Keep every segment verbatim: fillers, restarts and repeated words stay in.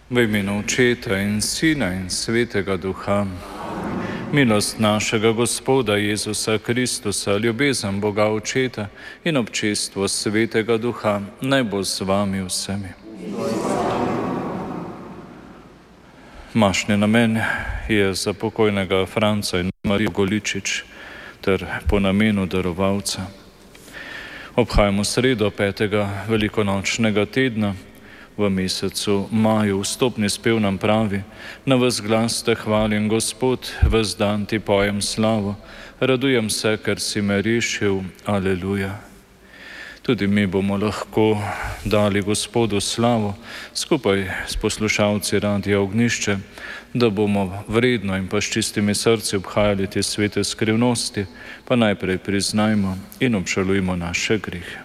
V imenu Očeta in Sina in Svetega Duha. Milost našega Gospoda Jezusa Kristusa, ljubezen Boga Očeta in občestvo Svetega Duha naj bo z vami vsemi. Mašni namen je za pokojnega Franca in Marijo Goličič ter po namenu darovalca. Obhajamo sredo petega velikonočnega tedna. V mesecu maju vstopni spev nam pravi: na ves glas te hvalim, Gospod, ves dan ti pojem slavo, radujem se, ker si me rešil. Aleluja. Tudi mi bomo lahko dali Gospodu slavo skupaj s poslušalci Radia Ognjišče, da bomo vredno in pa s čistimi srci obhajali te svete skrivnosti, pa najprej priznajmo in obžalujmo naše grehe.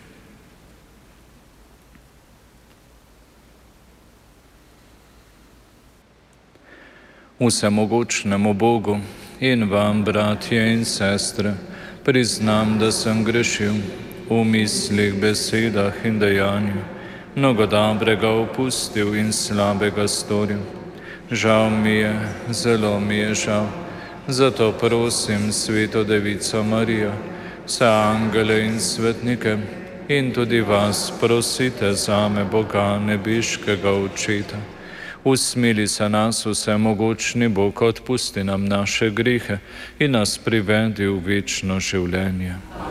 Vsemogočnemu Bogu in vam, bratje in sestre, priznam, da sem grešil v mislih, besedah in dejanju, mnogo dobrega opustil in slabega storil. Žal mi je, zelo mi je žal, zato prosim Sveto Devico Marijo, vse angele in svetnike in tudi vas prosite zame, Boga nebeškega Očeta. Usmili se nas, vsemogočni Bog, odpusti nam naše grehe in nas privedi v večno življenje.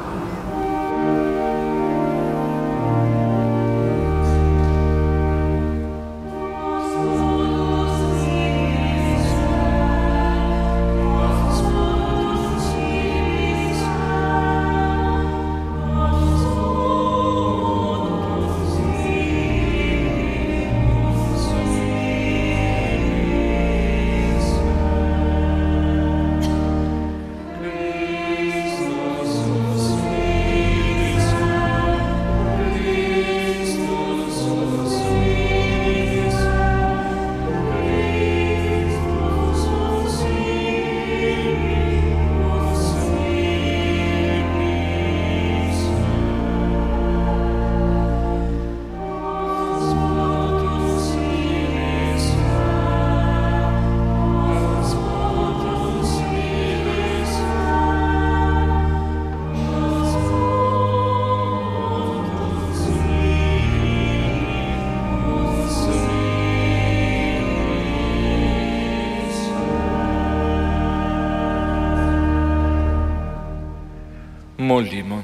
Molimo.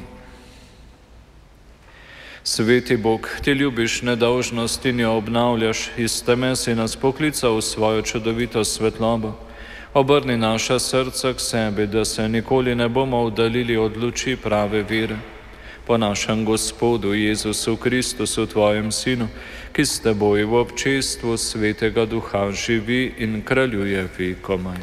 Sveti Bog, ti ljubiš nedolžnost in jo obnavljaš, iz teme si nas poklical v svojo čudovito svetlobo. Obrni naša srca k sebi, da se nikoli ne bomo oddaljili od luči prave vere. Po našem Gospodu Jezusu Kristusu, tvojem Sinu, ki s teboj v občestvu Svetega Duha živi in kraljuje vekomaj.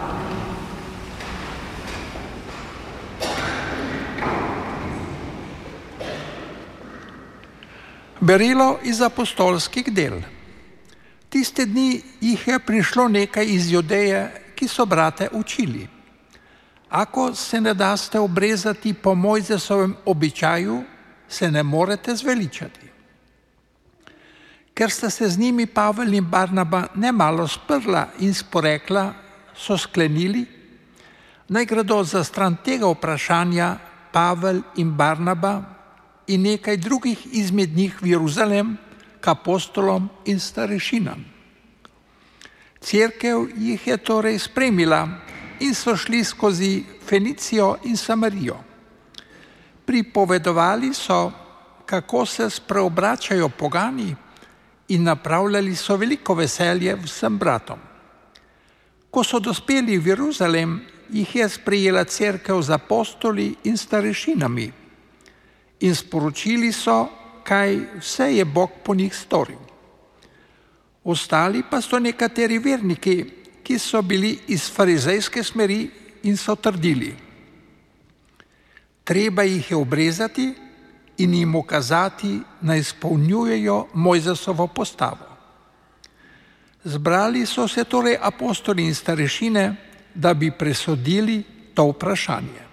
Berilo iz apostolskih del. Tiste dni jih je prišlo nekaj iz Judeje, ki so brate učili: ako se ne daste obrezati po Mojzesovem običaju, se ne morete zveličati. Ker sta se z njimi Pavel in Barnaba nemalo sprla in sporekla, so sklenili, naj gredo za stran tega vprašanja Pavel in Barnaba in nekaj drugih izmed njih v Jeruzalem k apostolom in starešinam. Cerkev jih je torej spremila in so šli skozi Fenicijo in Samarijo. Pripovedovali so, kako se spreobračajo pogani, in napravljali so veliko veselje vsem bratom. Ko so dospeli v Jeruzalem, jih je sprejela cerkev z apostoli in starešinami in sporočili so, kaj vse je Bog po njih storil. Ostali pa so nekateri verniki, ki so bili iz farizejske smeri in so trdili: treba jih je obrezati in jim ukazati, naj izpolnjujejo Mojzesovo postavo. Zbrali so se torej apostoli in starešine, da bi presodili to vprašanje.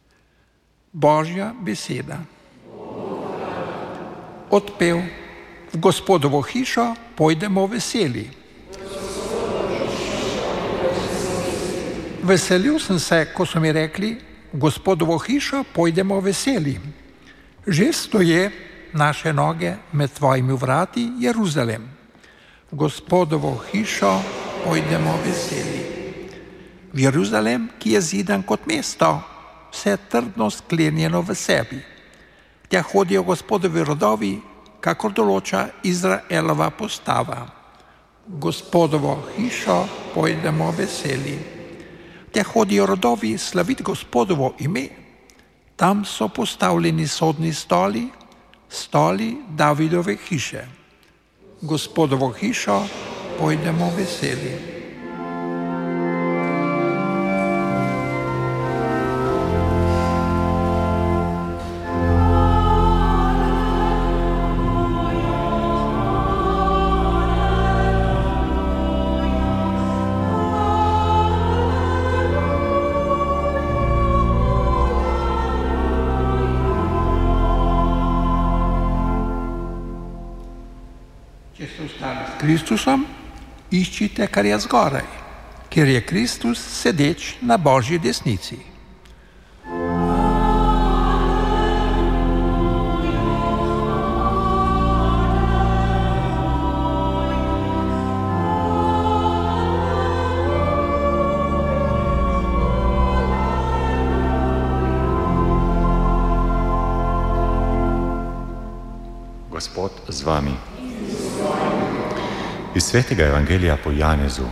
Božja beseda. Odpev v Gospodovo hišo pojdemo veseli. Veselil sem se, ko so mi rekli, v Gospodovo hišo pojdemo veseli. Že stoje naše noge med tvojimi vrati, Jeruzalem. V Gospodovo hišo pojdemo veseli. V Jeruzalem, ki je zidan kot mesto, vse trdno sklenjeno v sebi. Tja hodijo Gospodovi rodovi, kakor določa Izraelova postava. V Gospodovo hišo pojdemo veseli. Tja hodijo rodovi slaviti Gospodovo ime. Tam so postavljeni sodni stoli, stoli Davidove hiše. V Gospodovo hišo pojdemo veseli. Če ste ostali s Kristusom, iščite, kar je zgoraj, ker je Kristus sedeč na Božji desnici. Gospod z vami. Iz svetega evangelija po Janezu.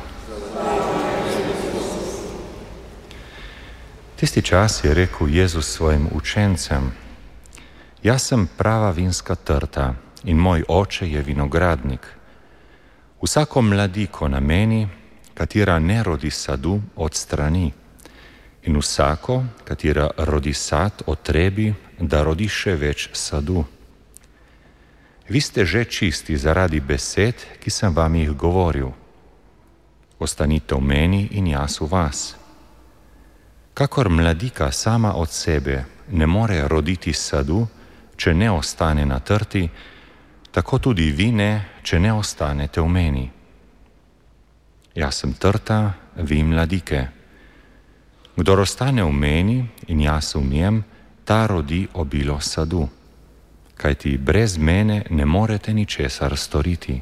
Tisti čas je rekel Jezus svojim učencem: Jaz sem prava vinska trta in moj oče je vinogradnik. Vsako mladiko na meni, katera ne rodi sadu, odstrani, in vsako, katera rodi sad, otrebi, da rodi še več sadu. Vi ste že čisti zaradi besed, ki sem vam jih govoril. Ostanite v meni in jaz v vas. Kakor mladika sama od sebe ne more roditi sadu, če ne ostane na trti, tako tudi vi ne, če ne ostanete v meni. Jaz sem trta, vi mladike. Kdor ostane v meni in jaz v njem, ta rodi obilo sadu. Kajti brez mene ne morete ničesar storiti.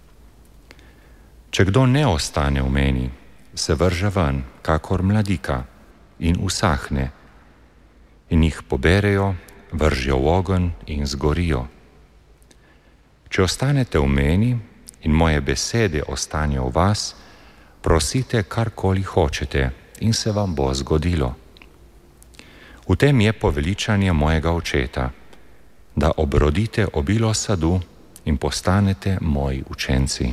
Če kdo ne ostane v meni, se vrže ven, kakor mladika, in usahne, in jih poberejo, vržejo v ogenj in zgorijo. Če ostanete v meni in moje besede ostanejo v vas, prosite, karkoli hočete, in se vam bo zgodilo. V tem je poveličanje mojega očeta, da obrodite obilo sadu in postanete moji učenci.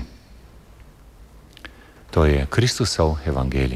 To je Kristusov evangelij.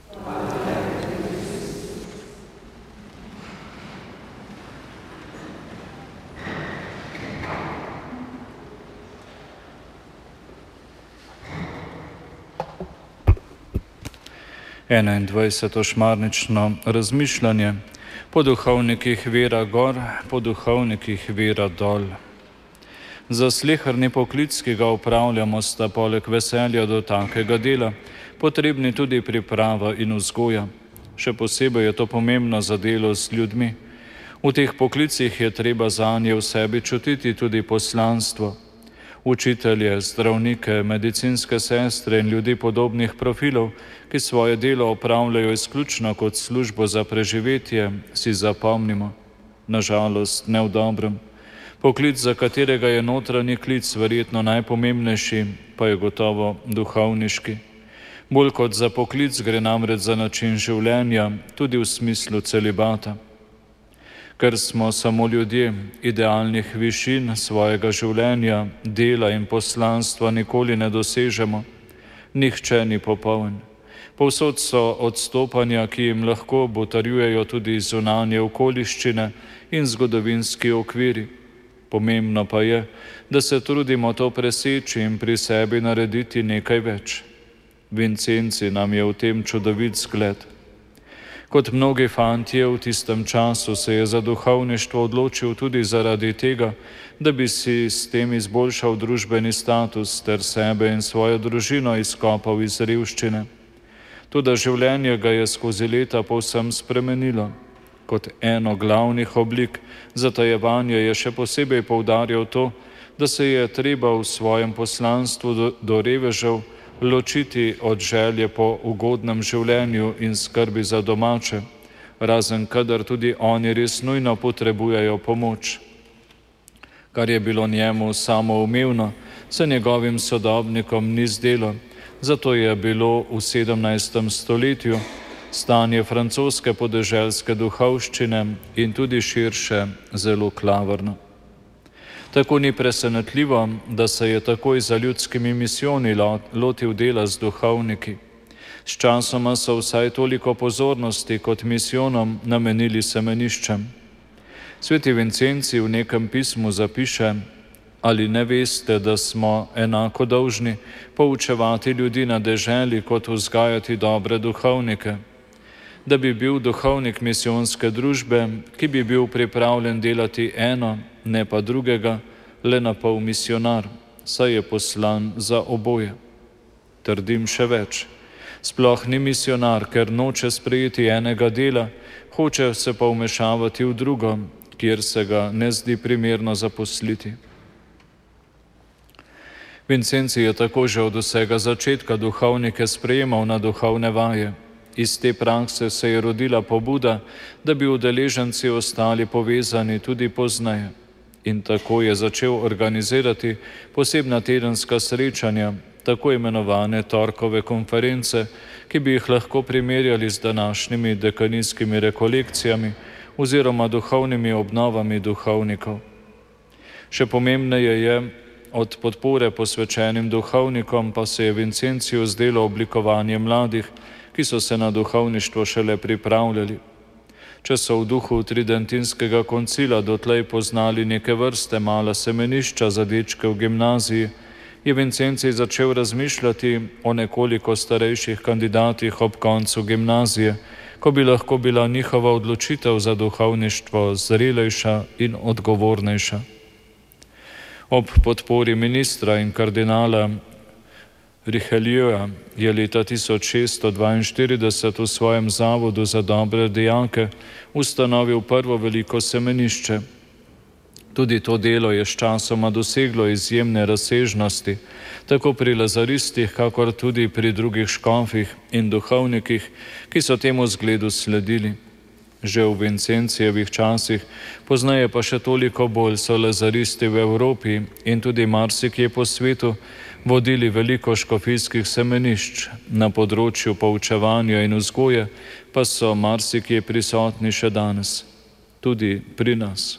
enaindvajseto šmarnično razmišljanje. Po duhovnikih vera gor, po duhovnikih vera dol. Za sleherni poklic, ki ga upravljamo, sta poleg veselja do takega dela potrebni tudi priprava in vzgoja. Še posebej je to pomembno za delo z ljudmi. V teh poklicih je treba zanje v sebi čutiti tudi poslanstvo. Učitelje, zdravnike, medicinske sestre in ljudi podobnih profilov, ki svoje delo opravljajo izključno kot službo za preživetje, si zapomnimo. Nažalost, ne v dobrem. Poklic, za katerega je notranji klic verjetno najpomembnejši, pa je gotovo duhovniški. Bolj kot za poklic gre namreč za način življenja, tudi v smislu celibata. Ker smo samo ljudje, idealnih višin svojega življenja, dela in poslanstva nikoli ne dosežemo. Nihče ni popoln. Povsod so odstopanja, ki jim lahko botrjujejo tudi zunanje okoliščine in zgodovinski okviri. Pomembno pa je, da se trudimo to preseči in pri sebi narediti nekaj več. Vincenci nam je v tem čudovit zgled. Kot mnogi fantje v tistem času se je za duhovništvo odločil tudi zaradi tega, da bi si s tem izboljšal družbeni status ter sebe in svojo družino izkopal iz revščine. Toda življenje ga je skozi leta povsem spremenilo. Kot eno glavnih oblik zatajevanja je še posebej poudarjal to, da se je treba v svojem poslanstvu do, do revežev ločiti od želje po ugodnem življenju in skrbi za domače, razen kadar tudi oni res nujno potrebujejo pomoč. Kar je bilo njemu samoumevno, se njegovim sodobnikom ni zdelo, zato je bilo v sedemnajstem stoletju stanje francoske podeželske duhovščine in tudi širše zelo klavrno. Tako ni presenetljivo, da se je takoj za ljudskimi misijoni lotil dela z duhovniki. Sčasoma so vsaj toliko pozornosti kot misijonom namenili semeniščem. Sveti Vincenci v nekem pismu zapiše: ali ne veste, da smo enako dolžni poučevati ljudi na deželi, kot vzgajati dobre duhovnike? Da bi bil duhovnik misijonske družbe, ki bi bil pripravljen delati eno, ne pa drugega, le na pol misionar, saj je poslan za oboje. Trdim še več. Sploh ni misionar, ker noče sprejeti enega dela, hoče se pa vmešavati v drugo, kjer se ga ne zdi primerno zaposliti. Vincenci je tako že od vsega začetka duhovnike sprejemal na duhovne vaje. Iz te prakse se je rodila pobuda, da bi udeleženci ostali povezani tudi pozneje. In tako je začel organizirati posebna tedenska srečanja, tako imenovane torkove konference, ki bi jih lahko primerjali z današnjimi dekanijskimi rekolekcijami oziroma duhovnimi obnovami duhovnikov. Še pomembneje je, od podpore posvečenim duhovnikom pa se je Vincenciju zdelo oblikovanje mladih, ki so se na duhovništvo šele pripravljali. Če so v duhu tridentinskega koncila dotlej poznali neke vrste mala semenišča za dečke v gimnaziji, je Vincenci začel razmišljati o nekoliko starejših kandidatih ob koncu gimnazije, ko bi lahko bila njihova odločitev za duhovništvo zrelejša in odgovornejša. Ob podpori ministra in kardinala Richelieua je leta tisoč šeststo dvainštirideset v svojem zavodu za dobre dijake ustanovil prvo veliko semenišče. Tudi to delo je sčasoma doseglo izjemne razsežnosti, tako pri lazaristih, kakor tudi pri drugih škofih in duhovnikih, ki so temu zgledu sledili. Že v Vincencijevih časih, pozneje pa še toliko bolj so lazaristi v Evropi in tudi marsikje po svetu vodili veliko škofijskih semenišč, na področju poučevanja in vzgoje pa so marsikje prisotni še danes, tudi pri nas.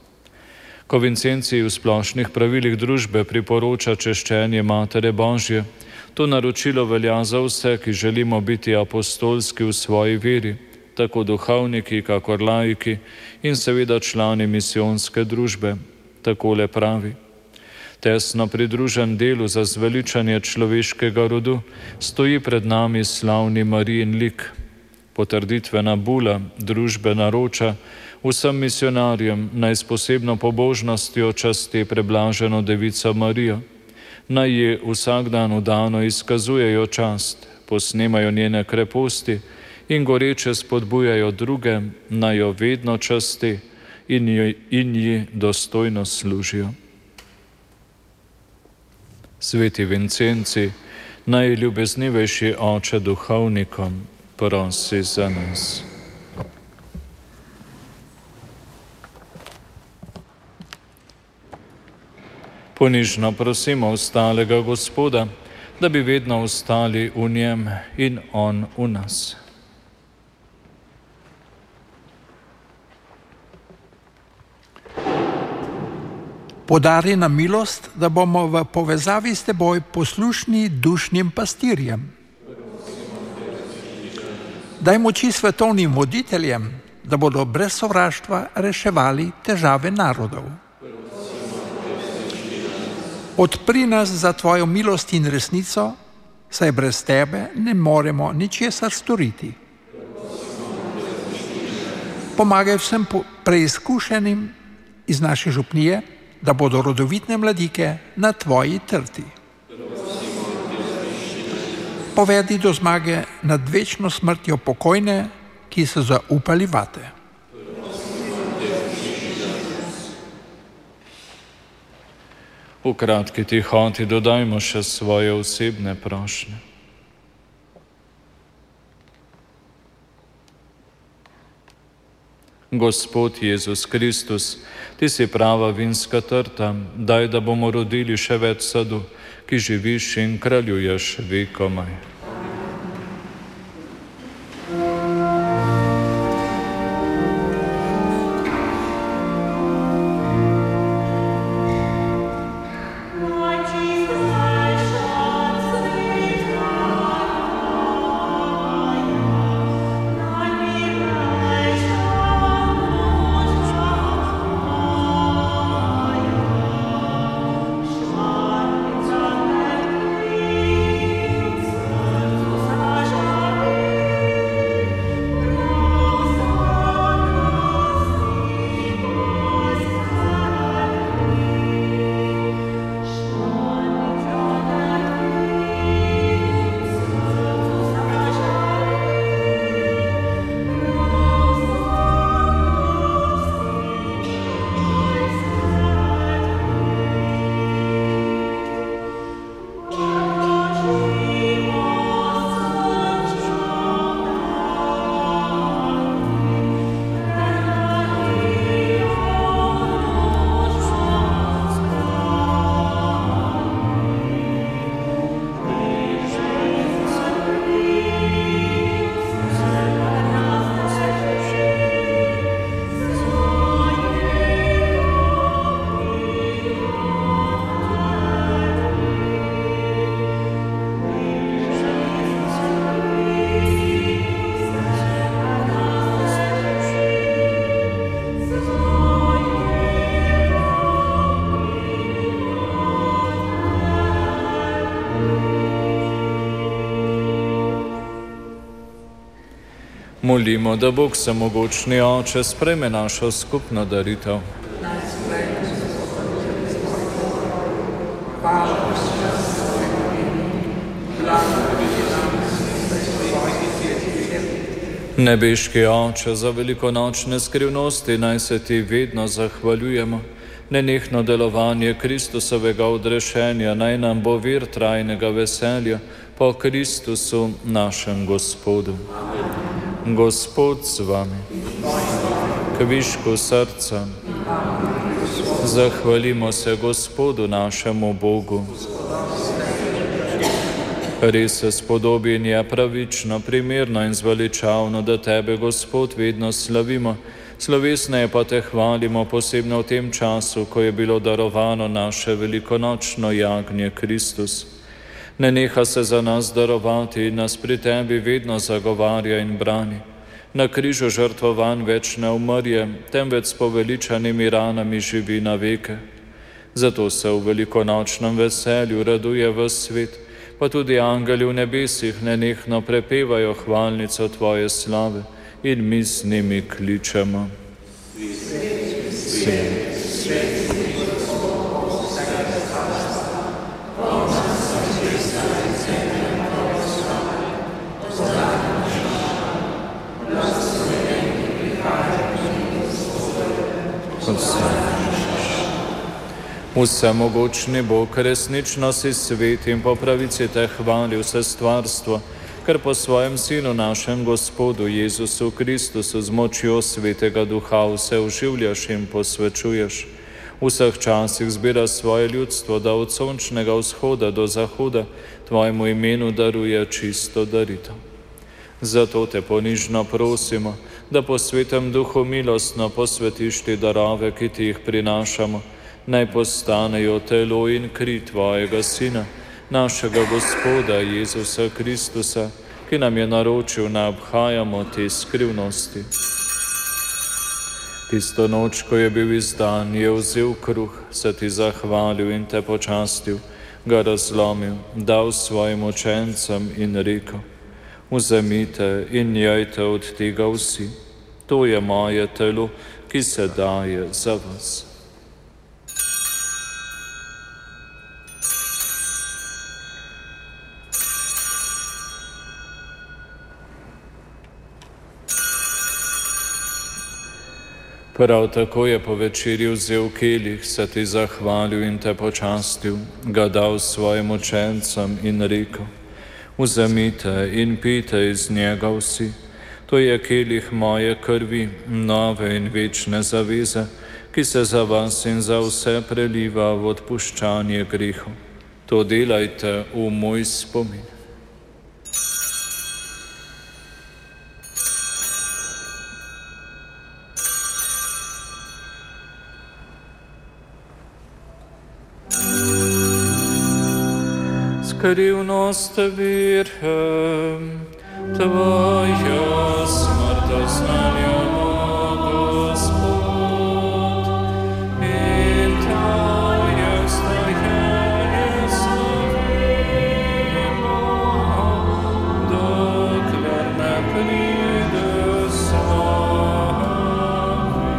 Ko Vincencij v splošnih pravilih družbe priporoča češčenje Matere Božje, to naročilo velja za vse, ki želimo biti apostolski v svoji veri, tako duhovniki, kakor laiki in seveda člani misijonske družbe. Takole pravi: tesno pridružen delu za zveličanje človeškega rodu stoji pred nami slavni Marijin lik. Potrditvena bula družbe naroča vsem misionarjem naj s posebno pobožnostjo časti preblaženo Devico Marijo, naj ji vsak dan vdano izkazujejo čast, posnemajo njene kreposti in goreče spodbujajo druge, naj jo vedno časti in ji, in ji dostojno služijo. Sveti Vincenci, najljubeznivejši oče duhovnikom, prosi za nas. Ponižno prosimo ostalega Gospoda, da bi vedno ostali v njem in on v nas. Podari nam milost, da bomo v povezavi s teboj poslušni dušnim pastirjem. Daj moči svetovnim voditeljem, da bodo brez sovraštva reševali težave narodov. Odpri nas za tvojo milost in resnico, saj brez tebe ne moremo ničesar storiti. pomagaj vsem preizkušenim iz naše župnije, da bodo rodovitne mladike na tvoji trti. Povedi do zmage nad večno smrtjo pokojne, ki so zaupali vate. V kratki tihoti dodajmo še svoje osebne prošnje. Gospod Jezus Kristus, Ti si prava vinska trta, daj, da bomo rodili še več sadu, ki živiš in kraljuješ vekomaj. Molimo, da Bog Vsemogočni Oče sprejme našo skupno daritev. Nebeški Oče, za velikonočne skrivnosti naj se Ti vedno zahvaljujemo. Nenehno delovanje Kristusovega odrešenja naj nam bo vir trajnega veselja po Kristusu našem Gospodu. Gospod z vami, kvišku srca, zahvalimo se Gospodu našemu Bogu. Res se spodobi in je pravično, primerno in zveličavno, da Tebe, Gospod, vedno slavimo, slovesneje pa Te hvalimo, posebno v tem času, ko je bilo darovano naše velikonočno jagnje Kristus. Ne neha se za nas darovati in nas pri Tebi vedno zagovarja in brani. Na križu žrtvovan več ne umrje, temveč s poveličanimi ranami živi na veke. Zato se v velikonočnem veselju raduje ves svet, pa tudi angeli v nebesih nenehno prepevajo hvalnico Tvoje slave in mi z njimi kličemo. Svet, svet. Vsemogočni Bog, resnično si svet in po pravici Te hvali vse stvarstvo, ker po svojem Sinu našem Gospodu Jezusu Kristusu z močjo Svetega Duha vse oživljaš in posvečuješ. V vseh časih zbira svoje ljudstvo, da od sončnega vzhoda do zahoda Tvojemu imenu daruje čisto daritev. Zato Te ponižno prosimo, da po Svetem Duhu milostno posvetiš Te darove, ki Ti jih prinašamo, naj postanejo telo in kri Tvojega Sina, našega Gospoda Jezusa Kristusa, ki nam je naročil, naj obhajamo te skrivnosti. Tisto noč, ko je bil izdan, je vzel kruh, se Ti zahvalil in Te počastil, ga razlomil, dal svojim učencem in rekel: Vzemite in jejte od tega vsi. To je moje telo, ki se daje za vas. Prav tako je po večerji vzel kelih, se ti zahvalil in te počastil, ga dal svojim učencem in rekel: Vzemite in pijte iz njega vsi. To je kelih moje krvi, nove in večne zaveze, ki se za vas in za vse preliva v odpuščanje grehov. To delajte v moj spomin. Skrivnost vere, Tvoja smrt oznanjamo, Gospod, in Tvoje vstajanje slavimo, dokler ne pride slavi.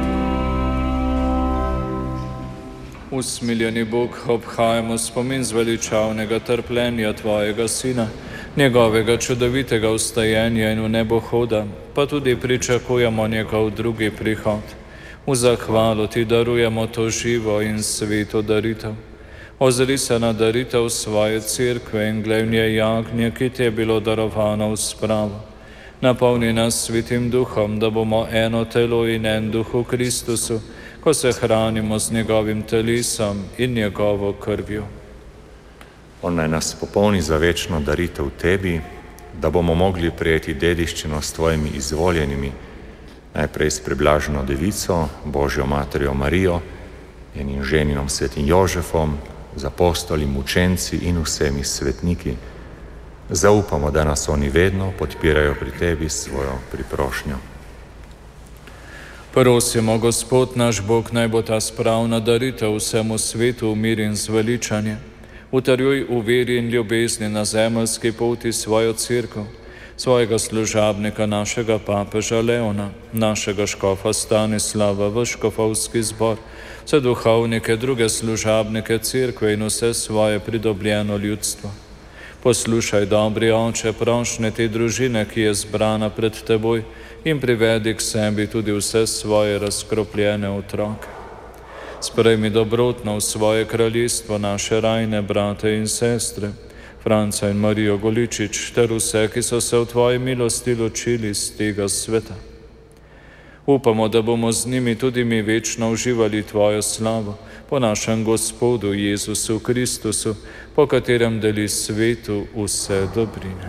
Usmiljeni Bog, obhajamo spomin zveličavnega trpljenja Tvojega Sina, njegovega čudovitega vstajenja in v nebohoda, pa tudi pričakujemo njegov drugi prihod. V zahvalo ti darujemo to živo in sveto daritev. Ozri se na daritev svoje cerkve in glej v njej jagnje, ki ti je bilo darovano v spravo. Napolni nas svetim duhom, da bomo eno telo in en duh v Kristusu, ko se hranimo z njegovim telesom in njegovo krvjo. On naj nas popolni za večno daritev tebi, da bomo mogli prejeti dediščino s tvojimi izvoljenimi, najprej s preblaženo devico, Božjo materjo Marijo, njenim ženinom svetim Jožefom, z apostoli, mučenci in vsemi svetniki. Zaupamo, da nas oni vedno podpirajo pri tebi s svojo priprošnjo. Prosimo, Gospod naš Bog, naj bo ta spravna daritev vsemu svetu v mir in zveličanje. Utrjuj v veri in ljubezni na zemeljski poti svojo cerkev, svojega služabnika, našega papeža Leona, našega škofa Stanislava, v škofovski zbor, vse duhovnike, druge služabnike cerkve in vse svoje pridobljeno ljudstvo. Poslušaj, dobri Oče, prošnje te družine, ki je zbrana pred teboj, in privedi k sebi tudi vse svoje razkropljene otroke. Sprejmi dobrotno v svoje kraljestvo naše rajne brate in sestre, Franca in Marijo Goličič, ter vse, ki so se v tvoji milosti ločili z tega sveta. Upamo, da bomo z njimi tudi mi večno uživali tvojo slavo, po našem Gospodu Jezusu Kristusu, po katerem deli svetu vse dobrine.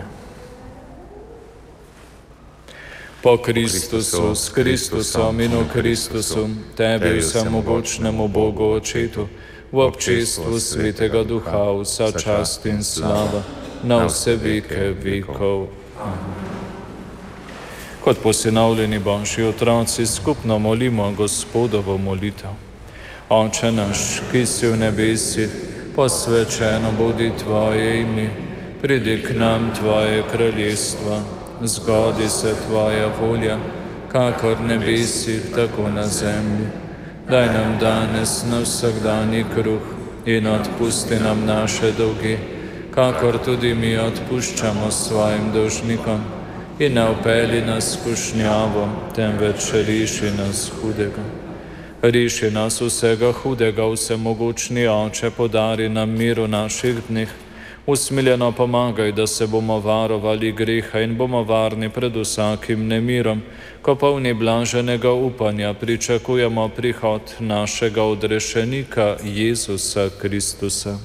Po Kristusu, s Kristusom in v Kristusu, tebi vsemogočnemu Bogu Očetu, v občestvu Svetega Duha, vsa čast in slava, na vse veke vekov. Amen. Kot posinovljeni Božji otroci skupno molimo Gospodovo molitev. Oče naš, ki si v nebesih, posvečeno bodi tvoje ime, pridi k nam tvoje kraljestvo, zgodi se tvoja volja, kakor v nebesih, tako na zemlji. Daj nam danes na vsakdanji kruh in odpusti nam naše dolge, kakor tudi mi odpuščamo svojim dolžnikom. In ne vpelji nas v skušnjavo, temveč reši nas hudega. Reši nas vsega hudega, vsemogočni Oče, podari nam mir v naših dneh. Usmiljeno pomagaj, da se bomo varovali greha in bomo varni pred vsakim nemirom, ko polni blaženega upanja pričakujemo prihod našega odrešenika Jezusa Kristusa.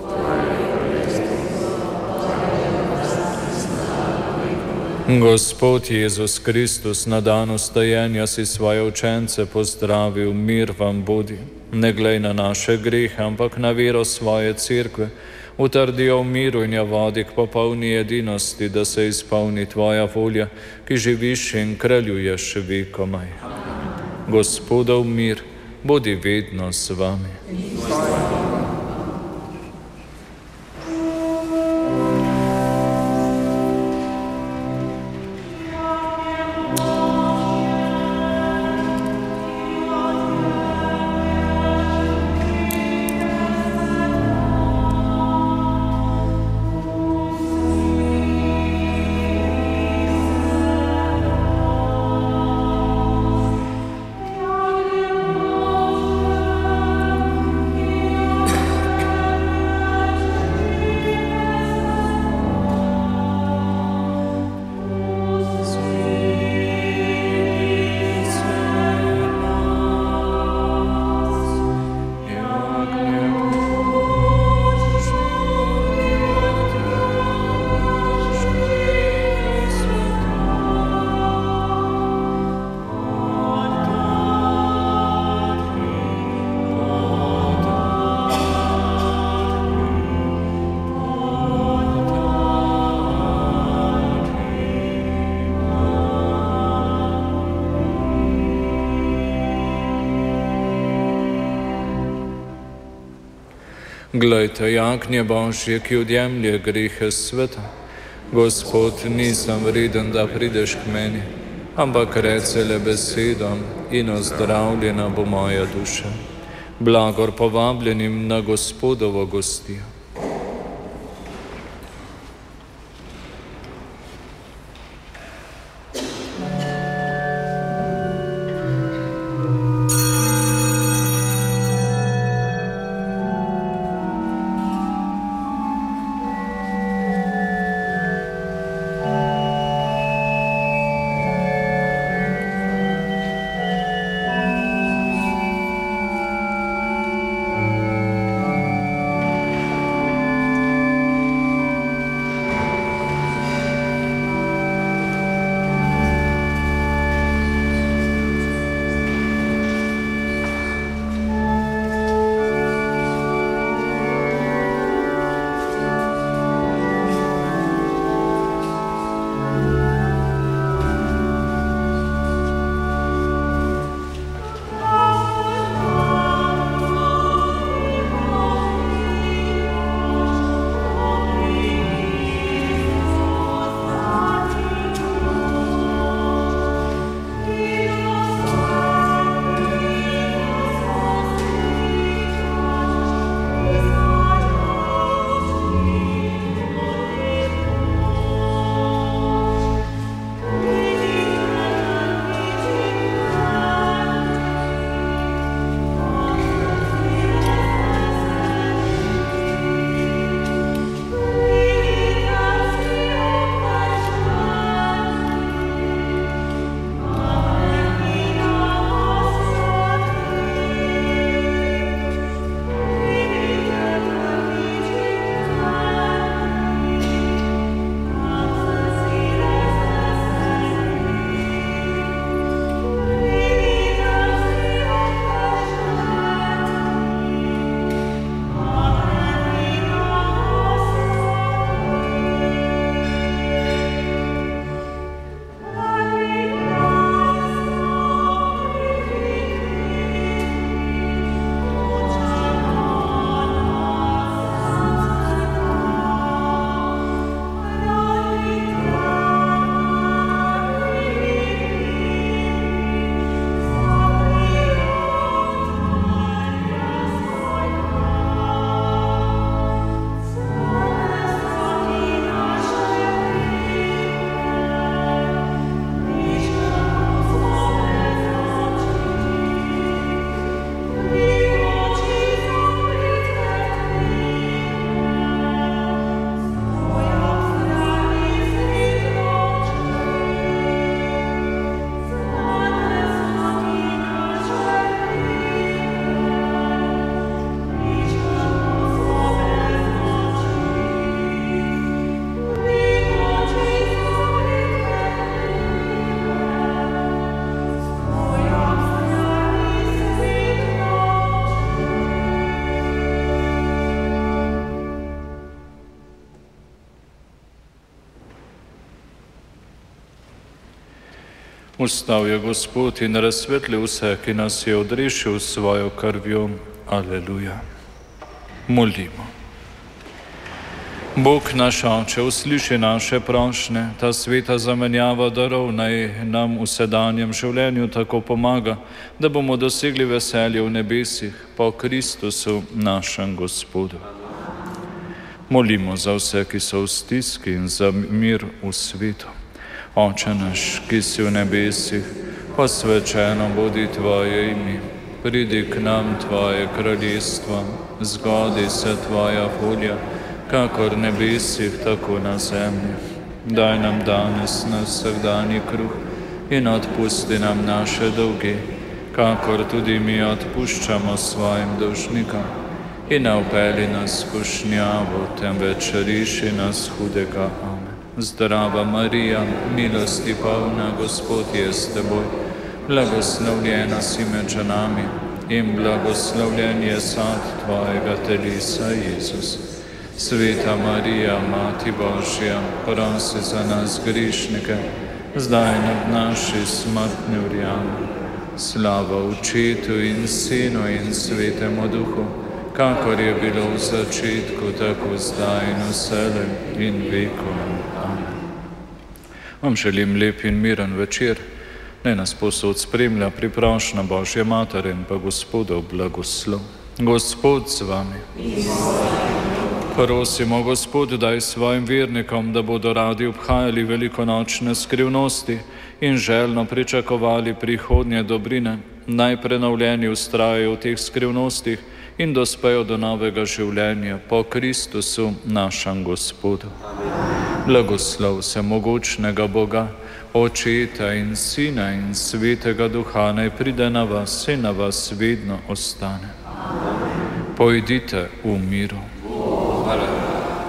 Gospod Jezus Kristus, na dan vstajenja si svoje učence pozdravil, mir vam bodi. Ne glej na naše grehe, ampak na vero svoje cerkve. Utrdijo v miru in jo vodi k popolni edinosti, da se izpolni tvoja volja, ki živiš in kraljuješ vekomaj. Gospodov mir, bodi vedno s vami. Glejte, jagnje Božje, ki odjemlje grehe sveta. Gospod, nisem vreden, da prideš k meni, ampak reci le besedo in ozdravljena bo moja duša. Blagor povabljenim na Gospodovo gostijo. Vstal je Gospod in razsvetlil vse, ki nas je odrešil s svojo krvjo. Aleluja. Molimo. Bog naš Oče, usliši naše prošnje, ta sveta zamenjava darov naj nam v sedanjem življenju tako pomaga, da bomo dosegli veselje v nebesih po Kristusu našem Gospodu. Molimo za vse, ki so v stiski in za mir v svetu. Oče naš, ki si v nebesih, posvečeno bodi Tvoje ime. Pridi k nam Tvoje kraljestvo, zgodi se Tvoja volja, kakor v nebesih, tako na zemlji. Daj nam danes naš vsakdanji kruh in odpusti nam naše dolge, kakor tudi mi odpuščamo svojim dolžnikom. In ne vpelji nas v skušnjavo, temveč reši nas hudega. Amen. Zdrava Marija, milosti polna, Gospod je s teboj, blagoslovljena si med ženami in blagoslovljen je sad tvojega telesa, Jezus. Sveta Marija, Mati Božja, prosi za nas grešnike, zdaj in ob naši smrtni uri. Slava Očetu in Sinu in Svetemu Duhu, kakor je bilo v začetku, tako zdaj in vselej in vekom. Amen. Vam želim lep in miren večer. Naj nas povsod spremlja priprošnja Božje Matere in pa Gospodov blagoslov. Gospod z vami. Prosimo, Gospod, daj svojim vernikom, da bodo radi obhajali velikonočne skrivnosti in željno pričakovali prihodnje dobrine, naj prenovljeni vztrajajo v teh skrivnostih in dospejo do novega življenja po Kristusu, našem Gospodu. Blagoslov vsemogočnega Boga, Očeta in Sina in Svetega Duha, naj pride na vas in na vas vedno ostane. Pojdite v miru. Hvala.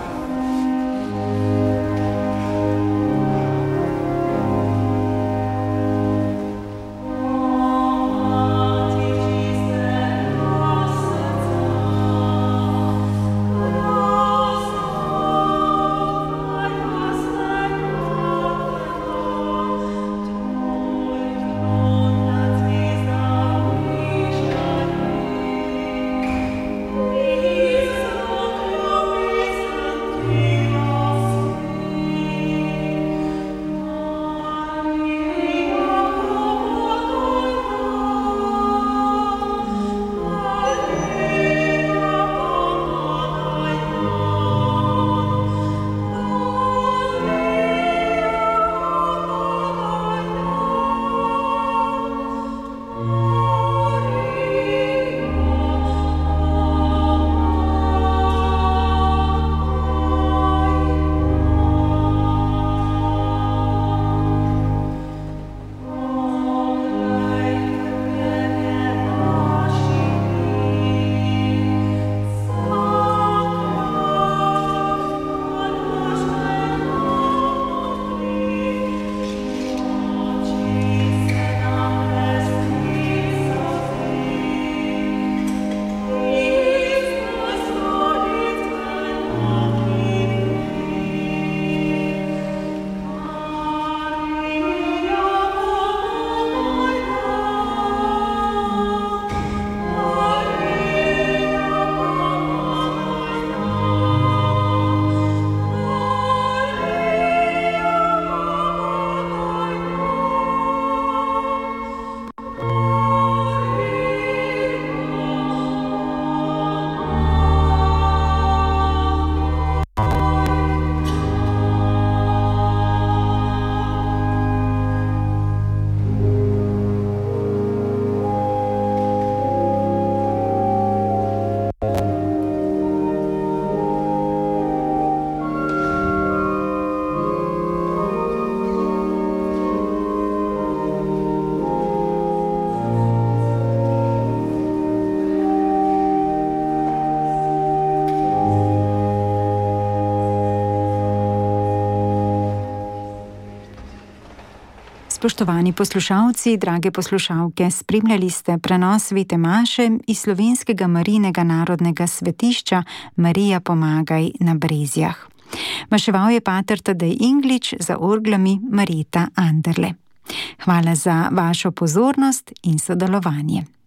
Spoštovani poslušalci, drage poslušalke, spremljali ste prenos svete maše iz slovenskega Marijinega narodnega svetišča Marija pomagaj na Brezjah. Maševal je pater Tadej Inglič, za orglami Marjeta Anderle. Hvala za vašo pozornost in sodelovanje.